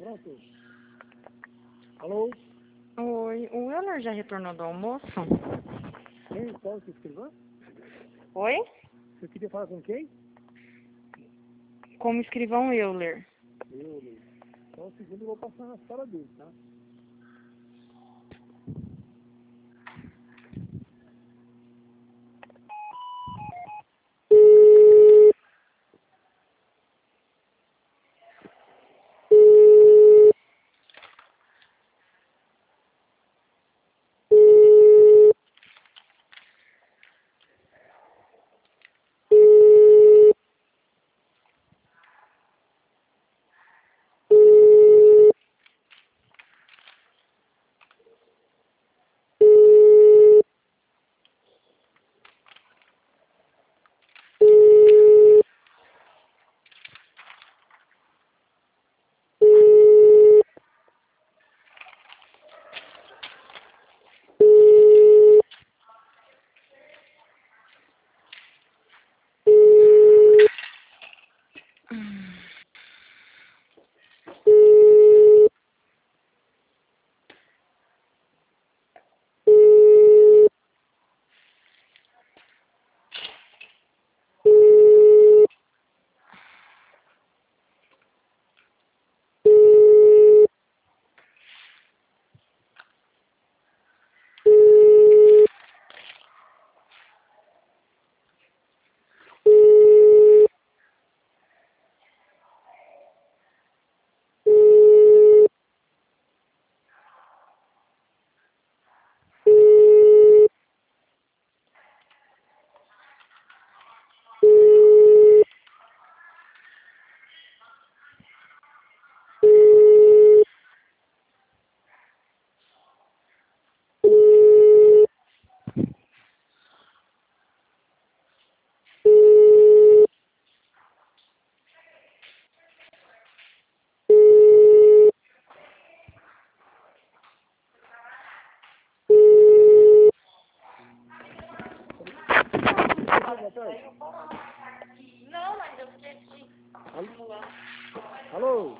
Pronto. Alô? Oi, o Euler já retornou do almoço? Quem? Qual você escreveu? Oi? Você queria falar com quem? Como escrivão Euler. Eu. Só um segundo eu vou passar na sala dele, tá? Boa tarde. Não, mas eu fiquei aqui. Alô?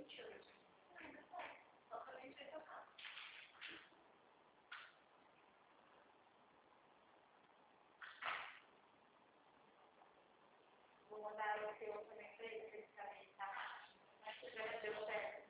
Vou mandar o seu também para ele, para ele saber, tá? Mas se já deu certo.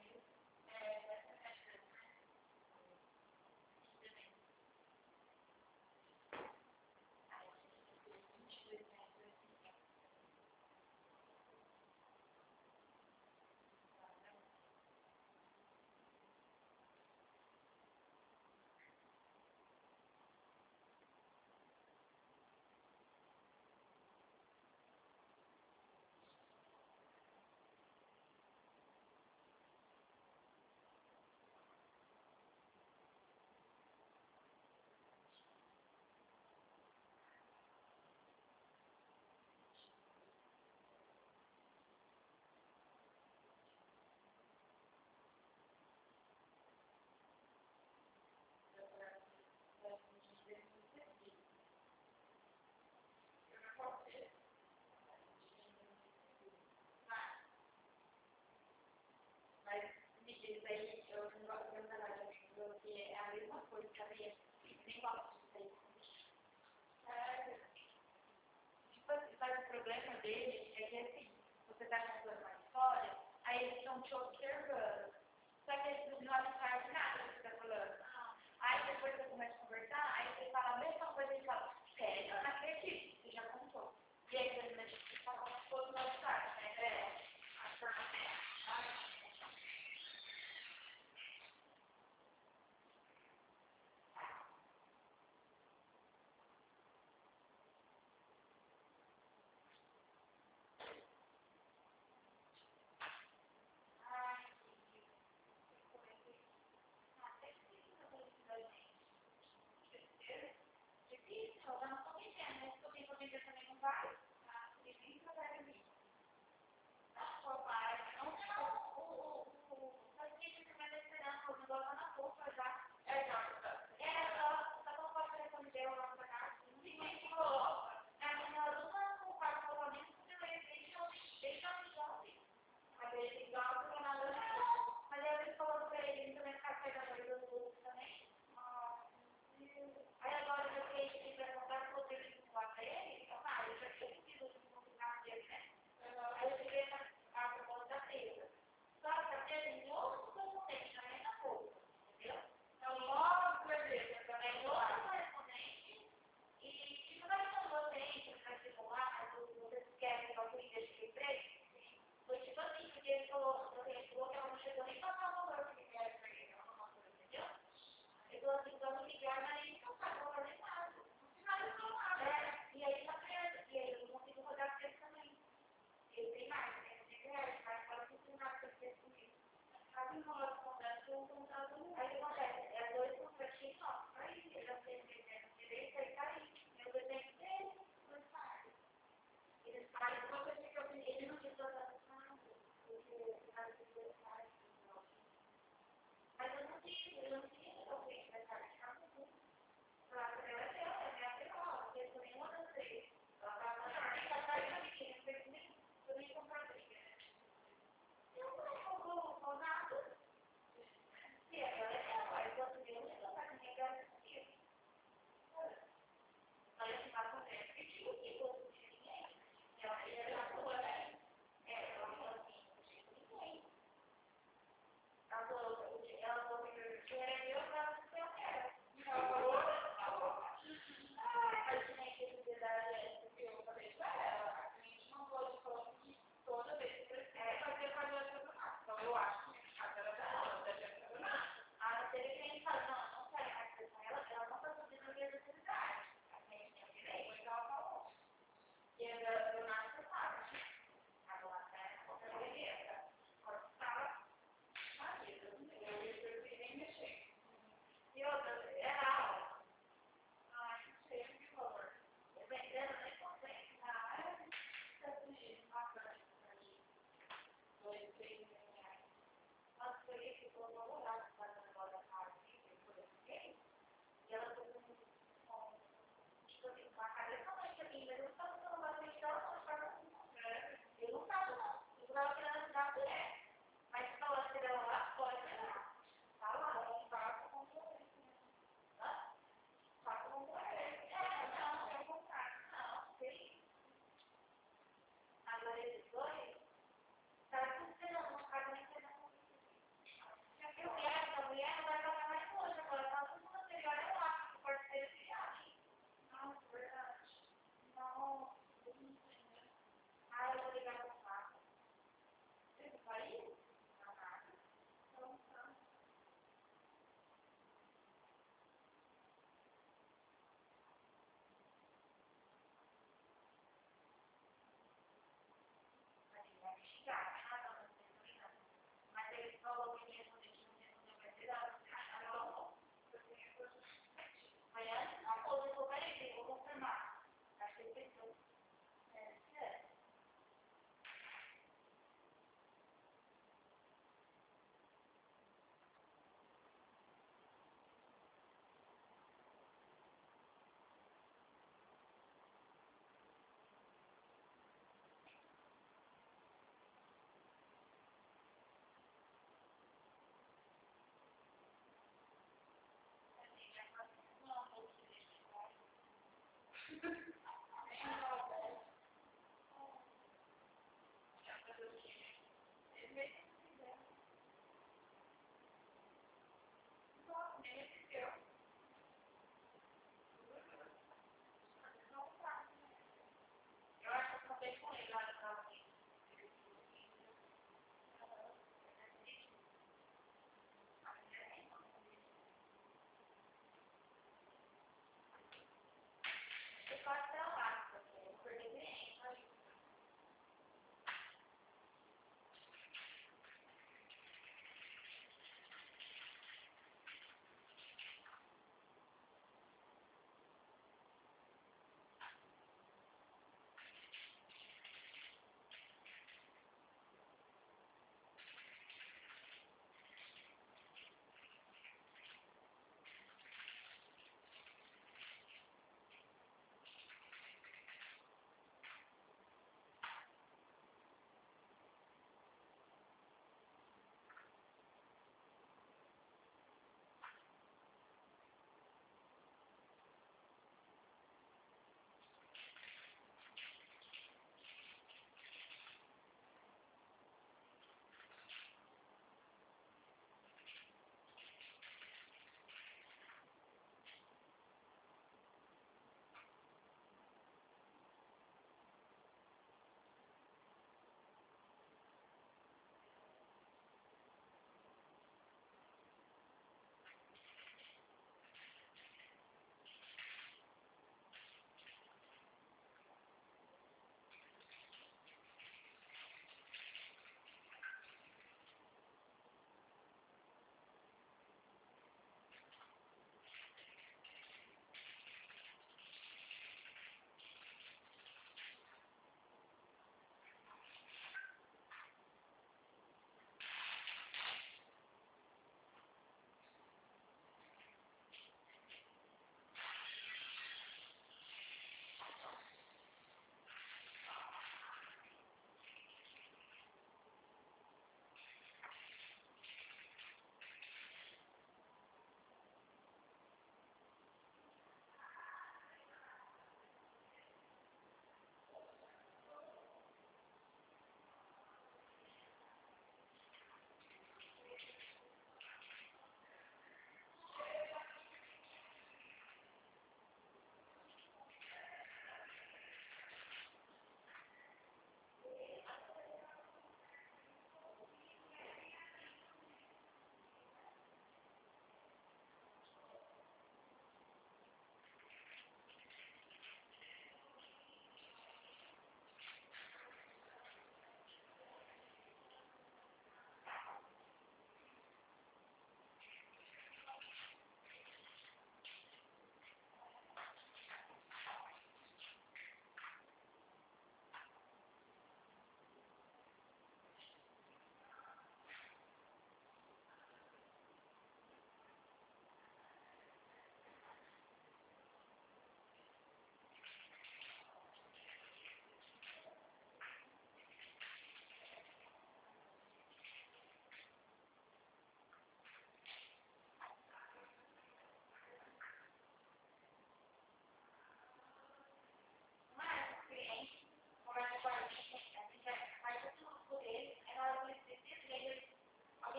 Mas me diz aí, eu não gosto de trabalhar porque é a mesma coisa, sabia? Nem gosto disso aí. Tipo assim, sabe o problema dele é que assim, você tá contando uma história, aí eles estão te observando. Só que eles não sabem nada do que você tá falando. Aí depois você começa a conversar, aí você fala a mesma coisa e fala, sério, eu não acredito, você já contou. E aí você fala todo o nosso caso, né? A forma ela falou que ela falou que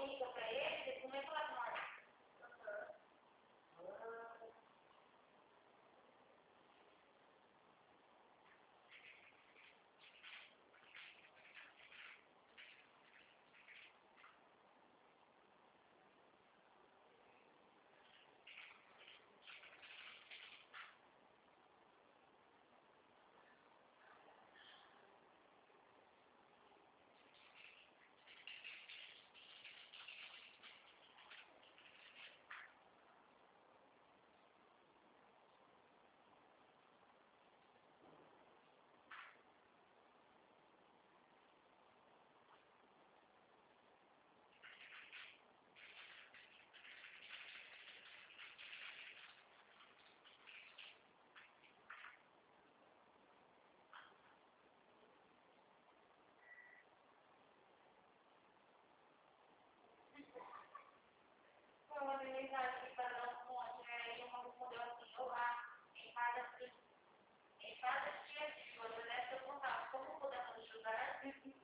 liga pra ele, ele começa lá no norte. Foi uma habilidade que para dar um monte, né? E uma modelo assim, em cada criativa, né? Se eu contar como podemos ajudar,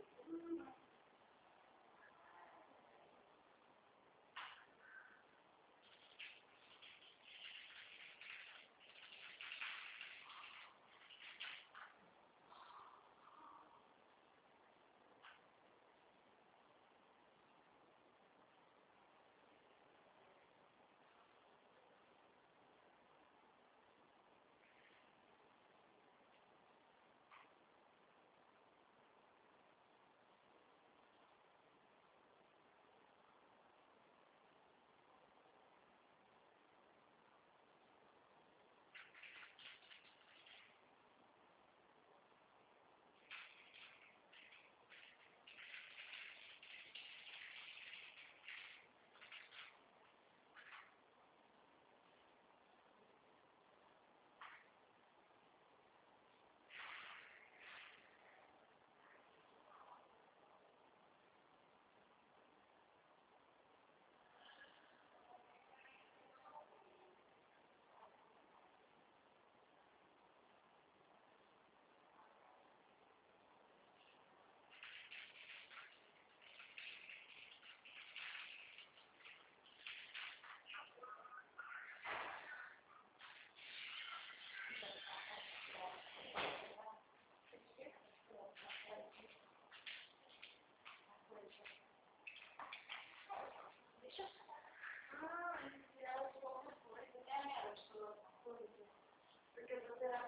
porque você era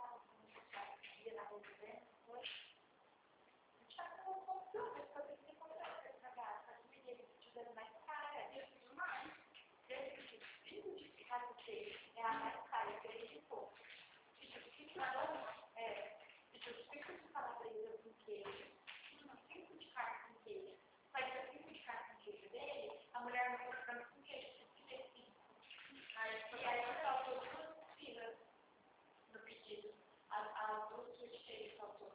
na residência, foi? Já não comprou, mas eu tenho que comprar essa gata. E ele precisa mais cara, eu preciso mais. Ele precisa de ficar com ele, é a mais cara, eu acredito pouco. Se justificador, se justifica de calabresa com queijo, não fico de carne com queijo. Mas eu fico de carne com queijo dele, a mulher não fica frango com queijo, porque assim. E aí eu salto duas filas no pedido, as duas filas de queijo saltou.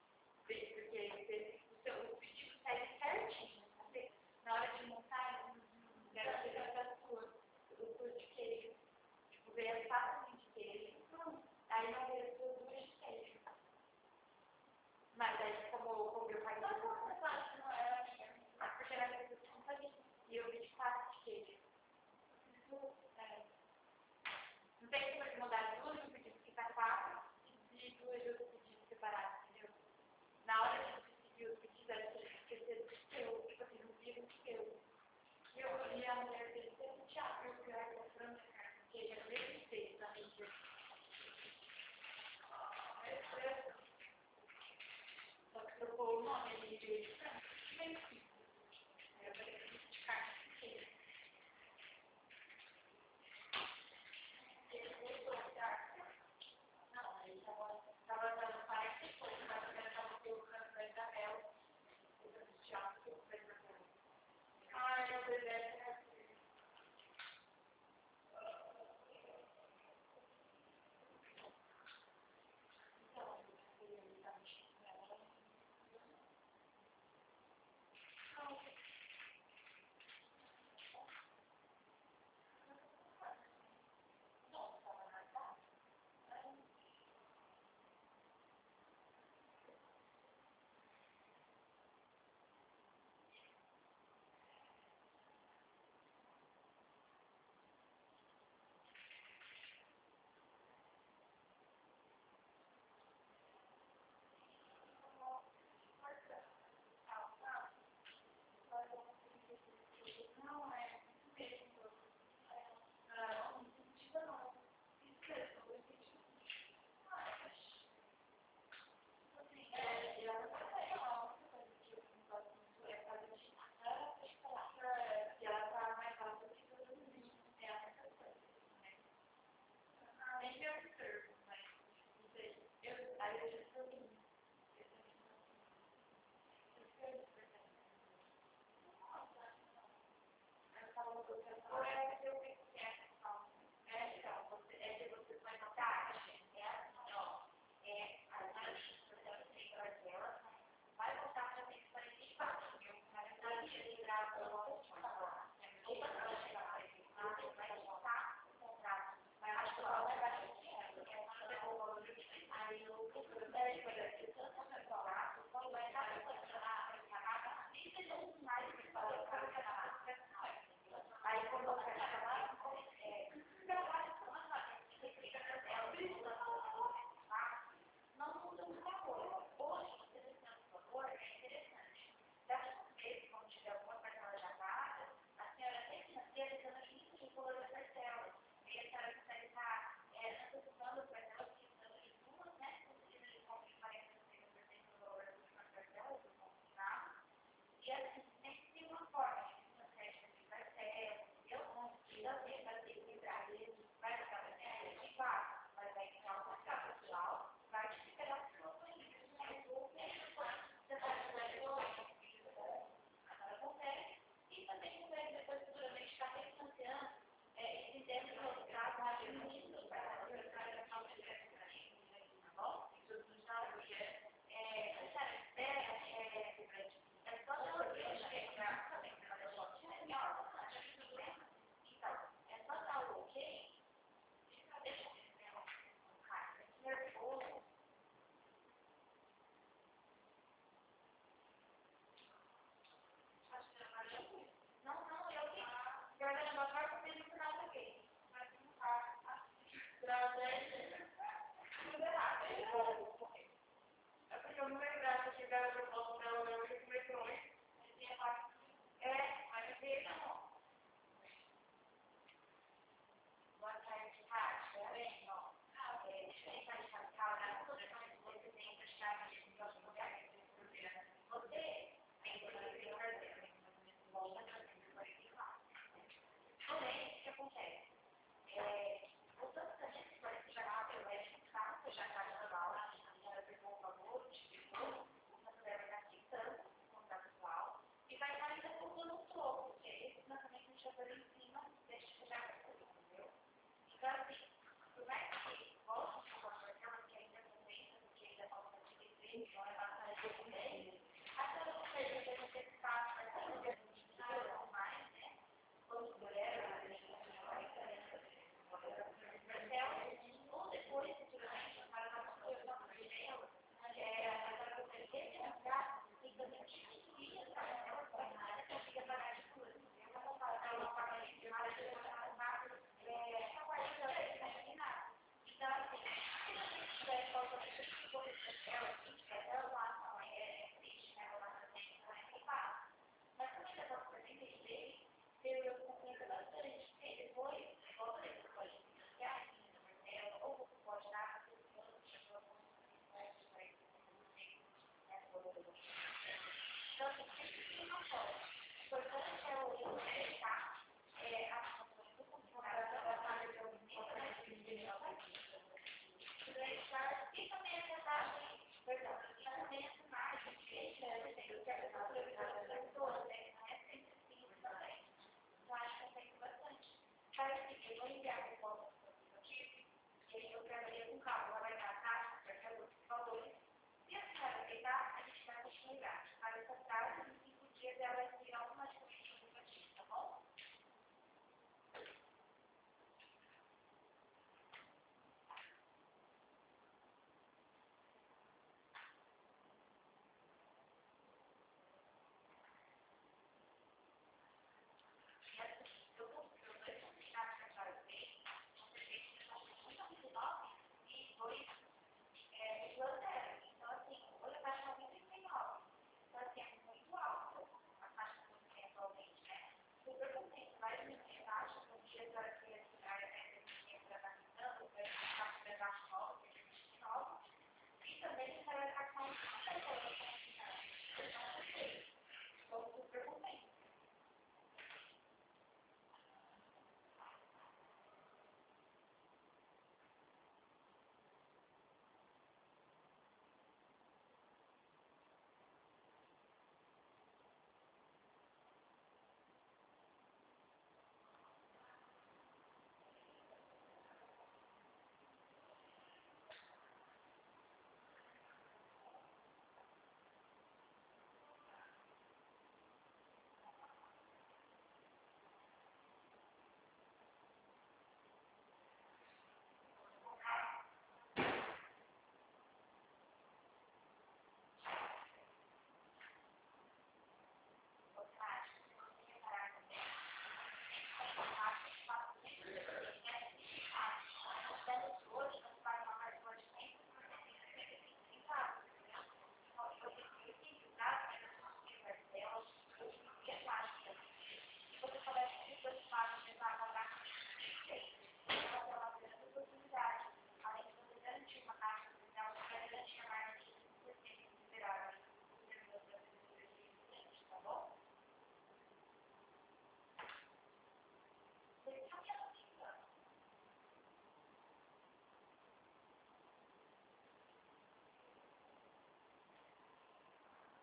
Porque o pedido sai certinho, sabe? Na hora de montar, deve ser da sua, o seu de queijo. Tipo, veio as patas de queijo, aí não veio as duas de queijo. Mas aí, como o meu pai não era minha, porque era coisa que eu não sabia. E eu vi de patas de queijo. Não tem como mudar duas do pedido que está quatro e duas do pedido separado, entendeu? Na hora de decidir o pedido, ela tinha que esquecer do seu, tipo assim, no dia do seu. E eu olhei a mulher dele e disse, Tiago, eu fui lá com a França, porque ele era mesmo feito na mídia. Só que trocou o nome, ele